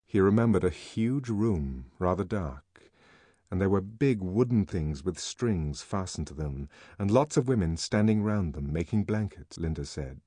He remembered a huge room, rather dark, and there were big wooden things with strings fastened to them, and lots of women standing round them making blankets, Linda said.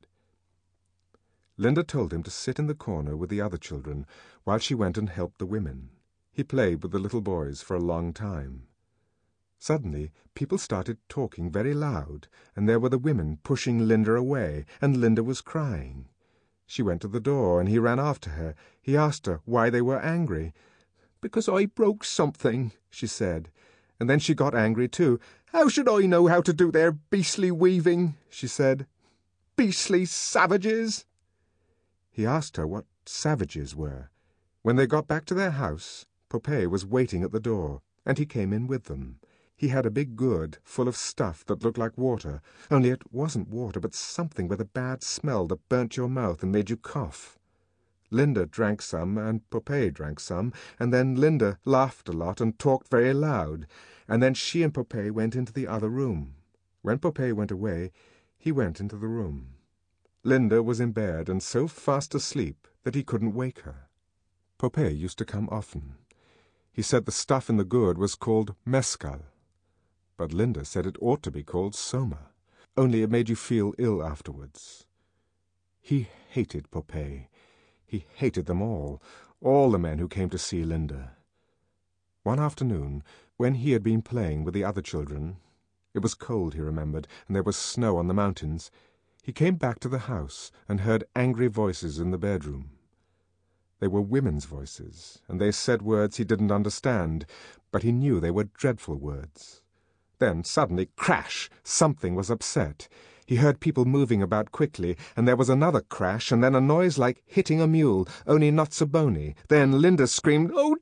Linda told him to sit in the corner with the other children while she went and helped the women. He played with the little boys for a long time. Suddenly, people started talking very loud, and there were the women pushing Linda away, and Linda was crying. She went to the door, and he ran after her. He asked her why they were angry. "Because I broke something," she said. And then she got angry too. "How should I know how to do their beastly weaving?" she said. "Beastly savages!" He asked her what savages were. When they got back to their house, Popeye was waiting at the door, and he came in with them. He had a big gourd full of stuff that looked like water, only it wasn't water, but something with a bad smell that burnt your mouth and made you cough. Linda drank some, and Popeye drank some, and then Linda laughed a lot and talked very loud, and then she and Popeye went into the other room. When Popeye went away, he went into the room. Linda was in bed and so fast asleep that he couldn't wake her. Popeye used to come often. He said the stuff in the gourd was called mescal, but Linda said it ought to be called soma, only it made you feel ill afterwards. He hated Popeye. He hated them all the men who came to see Linda. One afternoon, when he had been playing with the other children, it was cold, he remembered, and there was snow on the mountains, he came back to the house and heard angry voices in the bedroom. They were women's voices, and they said words he didn't understand, but he knew they were dreadful words. Then, suddenly, crash! Something was upset. He heard people moving about quickly, and there was another crash, and then a noise like hitting a mule, only not so bony. Then Linda screamed, "Oh,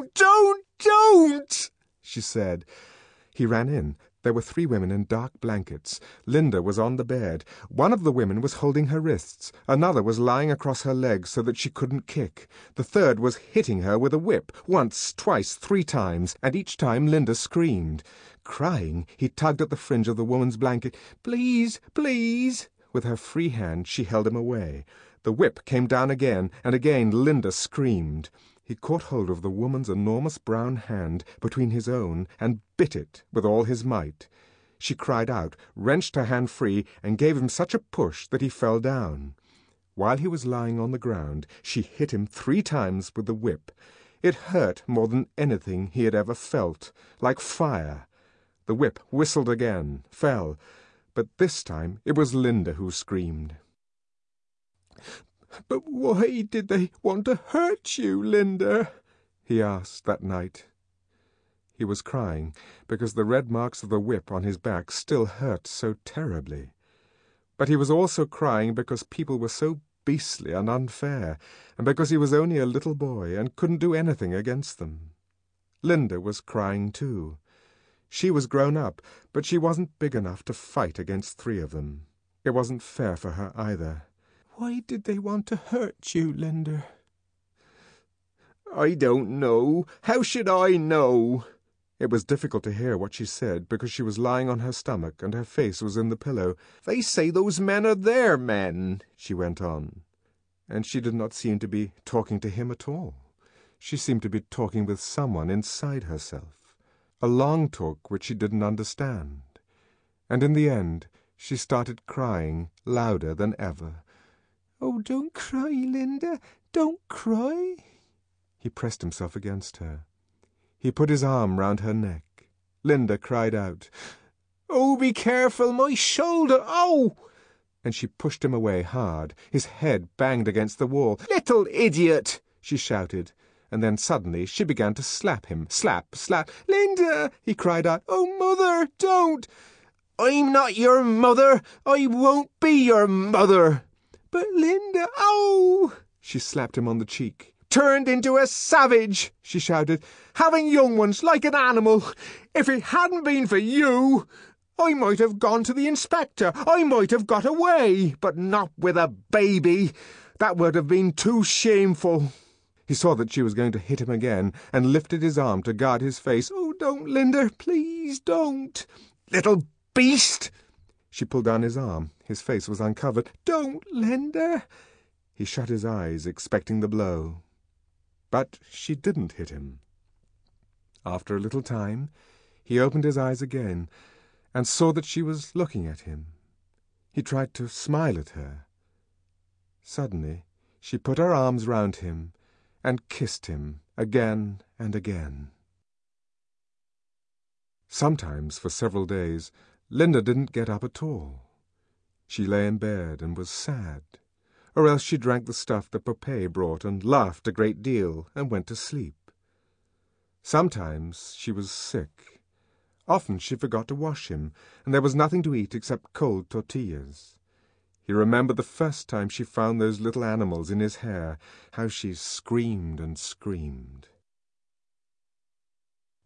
don't!" she said. He ran in. There were 3 women in dark blankets. Linda was on the bed. One of the women was holding her wrists. Another was lying across her legs so that she couldn't kick. The third was hitting her with a whip, once, twice, 3 times, and each time Linda screamed. Crying, he tugged at the fringe of the woman's blanket. "Please, please!" With her free hand she held him away. The whip came down again, and again Linda screamed. He caught hold of the woman's enormous brown hand between his own and bit it with all his might. She cried out, wrenched her hand free, and gave him such a push that he fell down. While he was lying on the ground, she hit him 3 times with the whip. It hurt more than anything he had ever felt, like fire. The whip whistled again, fell, but this time it was Linda who screamed. "But why did they want to hurt you, Linda?" he asked that night. He was crying because the red marks of the whip on his back still hurt so terribly. But he was also crying because people were so beastly and unfair, and because he was only a little boy and couldn't do anything against them. Linda was crying too. She was grown up, but she wasn't big enough to fight against 3 of them. It wasn't fair for her either. "Why did they want to hurt you, Linda?" "I don't know. How should I know?" It was difficult to hear what she said because she was lying on her stomach and her face was in the pillow. "They say those men are their men," she went on. And she did not seem to be talking to him at all. She seemed to be talking with someone inside herself, a long talk which she didn't understand. And in the end she started crying louder than ever. "Oh, don't cry, Linda, don't cry." He pressed himself against her. He put his arm round her neck. Linda cried out, "Oh, be careful, my shoulder, oh!" And she pushed him away hard. His head banged against the wall. "Little idiot!" she shouted. And then suddenly she began to slap him. Slap, slap. "Linda!" he cried out. "Oh, Mother, don't!" "I'm not your mother. I won't be your mother." "But Linda, oh!" She slapped him on the cheek. "Turned into a savage," she shouted, "having young ones like an animal. If it hadn't been for you, I might have gone to the inspector. I might have got away, but not with a baby. That would have been too shameful." He saw that she was going to hit him again and lifted his arm to guard his face. "Oh, don't, Linda, please don't." "Little beast!" She pulled down his arm. His face was uncovered. "Don't, Linda." He shut his eyes, expecting the blow. but she didn't hit him. After a little time, he opened his eyes again and saw that she was looking at him. He tried to smile at her. Suddenly, she put her arms round him and kissed him again and again. Sometimes, for several days, Linda didn't get up at all. She lay in bed and was sad, or else she drank the stuff that Popeye brought and laughed a great deal and went to sleep. Sometimes she was sick. Often she forgot to wash him, and there was nothing to eat except cold tortillas. He remembered the first time she found those little animals in his hair, how she screamed and screamed.